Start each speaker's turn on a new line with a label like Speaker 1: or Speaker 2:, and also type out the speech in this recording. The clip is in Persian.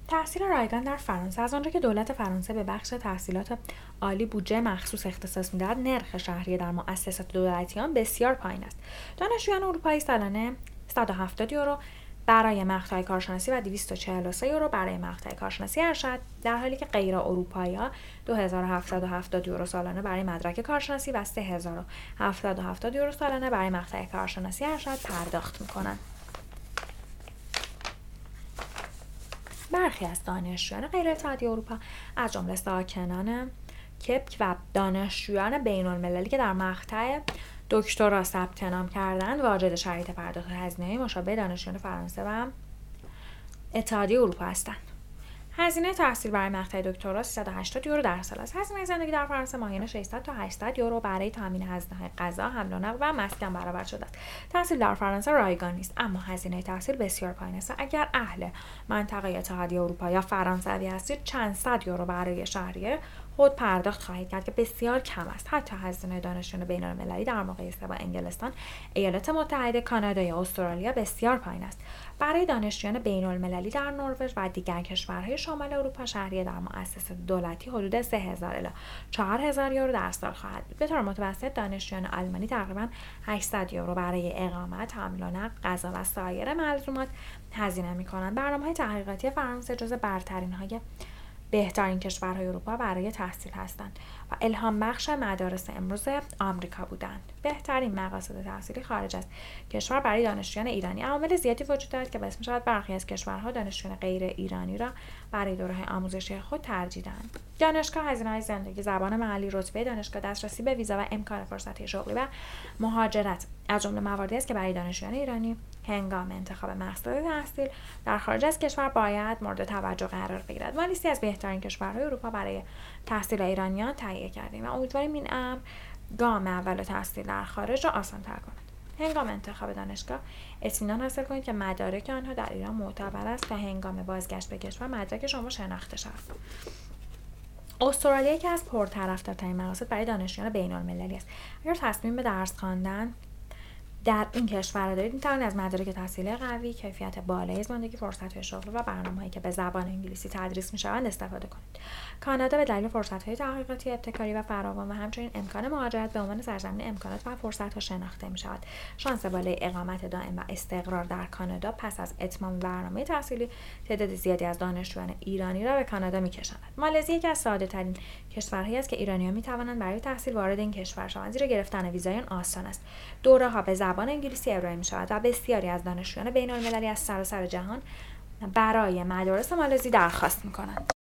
Speaker 1: تحصیل رایگان در فرانسه. از آنجا که دولت فرانسه به بخش تحصیلات عالی بودجه مخصوص اختصاص می‌دهد، نرخ شهریه در مؤسسات دولتی آن بسیار پایین است. دانشجویان اروپایی سالانه 170 یورو برای مقطع کارشناسی و 243 یورو برای مقطع کارشناسی ارشد، در حالی که غیر اروپایی‌ها 2770 یورو سالانه برای مدرک کارشناسی و 3077 یورو سالانه برای مقطع کارشناسی ارشد پرداخت می‌کنند. برخی از دانشجویان غیر اتحادیه اروپا از جمله ساکنان کبک و دانشجویان بین‌المللی که در مقطع دکترا ثبت نام کردند واجد شرایط پرداخت هزینه مشابه دانشجویان فرانسه و اتحادیه اروپا هستند. هزینه تحصیل برای مقطع دکترا 380 یورو در سال است. هزینه زندگی در فرانسه ماهیانه 600 تا 800 یورو برای تامین هزینه غذا، حمل و نقل و مسکن برآورد شده است. تحصیل در فرانسه رایگان نیست، اما هزینه تحصیل بسیار پایین است. اگر اهل منطقه اتحادیه اروپا یا فرانسوی هستید، چند صد یورو برای شهریه خود پرداخت خواهید کرد که بسیار کم است. حتی هزینه دانشجویان بین‌المللی در مقایسه با انگلستان، ایالات متحده، کانادا یا استرالیا بسیار پایین است. برای دانشجویان بین‌المللی در نروژ و دیگر کشورهای شمال اروپا، شهریه در مؤسسات دولتی حدود 3000 الی 4000 یورو در سال خواهد بود. به طور متوسط دانشجویان آلمانی تقریباً 800 یورو برای اقامت، حمل و نقل، غذا و سایر ملزومات هزینه می‌کنند. برنامه‌های تحقیقاتی فرانسه جزو برترین‌های بهترین کشورهای اروپا برای تحصیل هستند و الهام بخش مدارس امروز آمریکا بودند. بهترین مقاصد تحصیلی خارج از کشور برای دانشجویان ایرانی. عوامل زیادی وجود دارد که باعث می‌شود برخی از کشورها دانشجویان غیر ایرانی را برای دوره‌های آموزشی خود ترجیح دهند. دانشگاه، هزینه‌های زندگی، زبان محلی، رتبه دانشگاه، دسترسی به ویزا و امکان فرصت‌های شغلی و مهاجرت از جمله مواردی است که برای دانشجویان ایرانی هنگام انتخاب مقصد تحصیل در خارج از کشور باید مورد توجه قرار بگیرد. ما لیستی از بهترین کشورهای اروپا برای تحصیل ایرانیان تهیه کردیم و امیدواریم این امر گام اول تحصیل در خارج را آسان‌تر کند. هنگام انتخاب دانشگاه اطمینان حاصل کنید که مدارک آنها در ایران معتبر است تا هنگام بازگشت به کشور مدرک شما شناخته شود. استرالیا یکی از پرطرفدارترین مقاصد برای دانشجویان بین‌المللی است. اگر تصمیم به درس خواندن در این کشور دارید، می‌توانید از مدارک تحصیلی قوی، کیفیت بالای زندگی، فرصت‌های شغل و برنامه‌هایی که به زبان انگلیسی تدریس می‌شوند استفاده کنید. کانادا به دلیل فرصت‌های تحقیقاتی، ابتکاری و فراوان و همچنین امکان مهاجرت به عنوان سرزمین امکانات و فرصت‌ها شناخته می‌شود. شانس بالای اقامت دائم و استقرار در کانادا پس از اتمام برنامه تحصیلی تعداد زیادی از دانشجویان ایرانی را به کانادا می‌کشاند. مالزی یکی از ساده‌ترین کشورهایی است که ایرانیان می‌توانند برای تحصیل وارد این کشور شوند، زیرا گرفتن ویزای آسان است. دوره‌ها به زبان انگلیسی ارائه می‌شود و بسیاری از دانشجویان بین‌المللی از سراسر جهان برای مدارس مالزی درخواست می‌کنند.